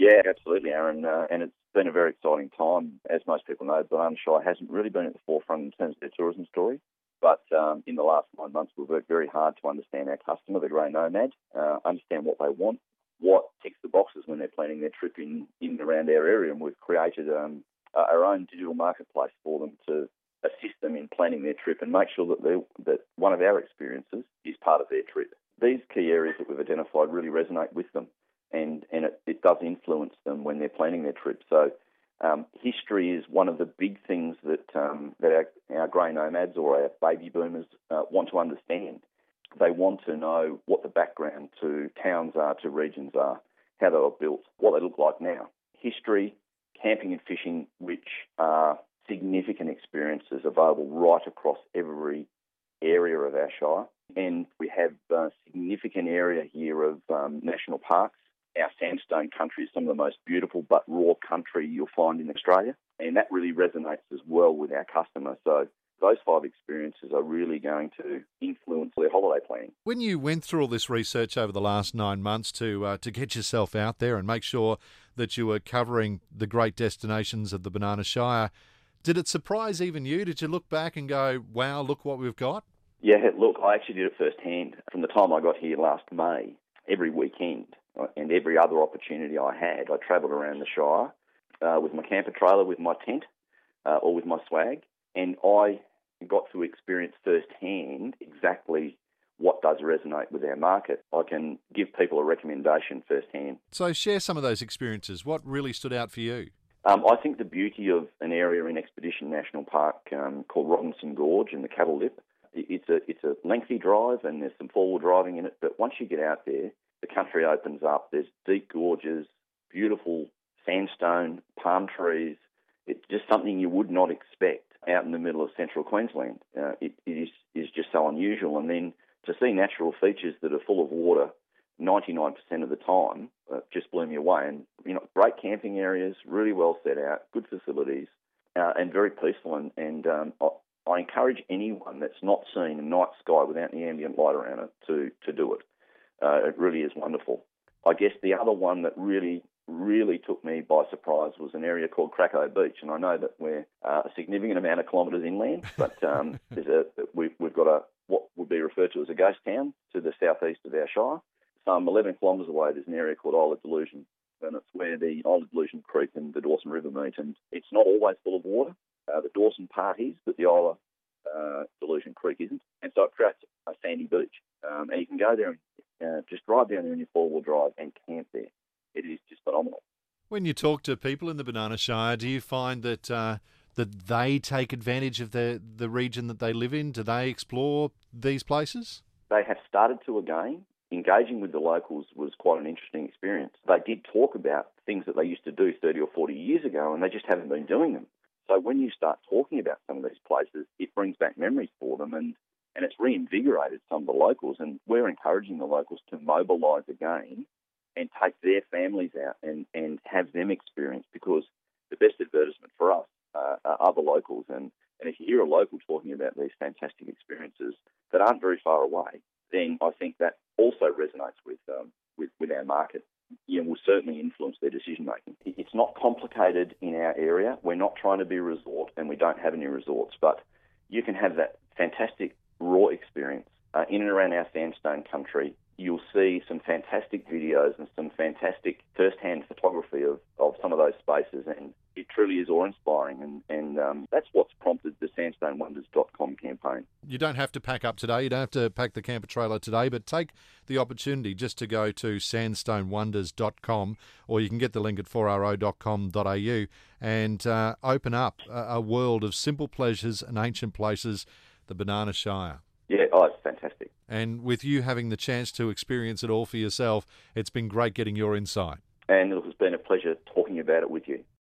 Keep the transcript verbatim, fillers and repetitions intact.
Yeah, absolutely, Aaron. Uh, and it's been a very exciting time. As most people know, Banana Shire hasn't really been at the forefront in terms of their tourism story. But um, in the last nine months, we've worked very hard to understand our customer, the grey nomad, uh, understand what they want, what ticks the boxes when they're planning their trip in, in and around our area. And we've created um, our own digital marketplace for them to assist them in planning their trip and make sure that they, that one of our experiences is part of their trip. These key areas that we've identified really resonate with them, and, and it, it does influence them when they're planning their trip. So um, history is one of the big things that um, that our, our grey nomads or our baby boomers uh, want to understand. They want to know what the background to towns are, to regions are, how they were built, what they look like now. History, camping and fishing, which are significant experiences available right across every area of our shire. And we have a significant area here of um, national parks. Our sandstone country is some of the most beautiful but raw country you'll find in Australia. And that really resonates as well with our customer. So those five experiences are really going to influence their holiday planning. When you went through all this research over the last nine months to uh, to get yourself out there and make sure that you were covering the great destinations of the Banana Shire, did it surprise even you? Did you look back and go, wow, look what we've got? Yeah, look, I actually did it firsthand. From the time I got here last May, every weekend and every other opportunity I had, I travelled around the Shire uh, with my camper trailer, with my tent, uh, or with my swag, and I got to experience firsthand exactly what does resonate with our market. I can give people a recommendation firsthand. So share some of those experiences. What really stood out for you? Um, I think the beauty of an area in Expedition National Park um, called Robinson Gorge in the Cattle Lip, it's a it's a lengthy drive and there's some four-wheel driving in it, but once you get out there, the country opens up. There's deep gorges, beautiful sandstone, palm trees. It's just something you would not expect out in the middle of central Queensland. Uh, it, it is, is just so unusual. And then to see natural features that are full of water ninety-nine percent of the time uh, just blew me away. And, you know, great camping areas, really well set out, good facilities, uh, and very peaceful. And, and um, I, I encourage anyone that's not seen a night sky without any ambient light around it to, to do it. Uh, it really is wonderful. I guess the other one that really really took me by surprise was an area called Krakow Beach, and I know that we're uh, a significant amount of kilometres inland, but um, there's a, we've, we've got a what would be referred to as a ghost town to the southeast of our shire. Some eleven kilometres away, there's an area called Isle of Delusion, and it's where the Isle of Delusion Creek and the Dawson River meet, and it's not always full of water. Uh, the Dawson part is, but the Isle of uh, Delusion Creek isn't, and so it creates a sandy beach, um, and you can go there and uh, just drive down there in your four-wheel drive and camp there. It is just phenomenal. When you talk to people in the Banana Shire, do you find that uh, that they take advantage of the, the region that they live in? Do they explore these places? They have started to again. Engaging with the locals was quite an interesting experience. They did talk about things that they used to do thirty or forty years ago, and they just haven't been doing them. So when you start talking about some of these places, it brings back memories for them, and, and it's reinvigorated some of the locals, and we're encouraging the locals to mobilise again and take their families out and, and have them experience, because the best advertisement for us uh, are other locals. And, and if you hear a local talking about these fantastic experiences that aren't very far away, then I think that also resonates with um, with, with our market. You know, will certainly influence their decision making. It's not complicated in our area. We're not trying to be a resort, and we don't have any resorts, but you can have that fantastic raw experience uh, in and around our sandstone country. You'll see some fantastic videos and some fantastic first-hand photography of, of some of those spaces, and it truly is awe-inspiring, and, and um, that's what's prompted the sandstone wonders dot com campaign. You don't have to pack up today, you don't have to pack the camper trailer today, but take the opportunity just to go to sandstone wonders dot com, or you can get the link at four r o dot com dot a u and uh, open up a, a world of simple pleasures and ancient places, the Banana Shire. Yeah, oh, it's fantastic. And with you having the chance to experience it all for yourself, it's been great getting your insight. And it has been a pleasure talking about it with you.